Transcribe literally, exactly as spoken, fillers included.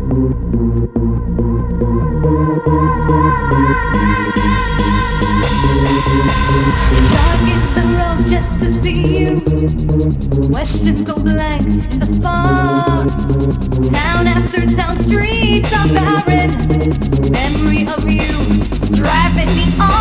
Dark is the road just to see you. Questions go blank in the fog. Town after town, streets are barren. Memory of you driving me on.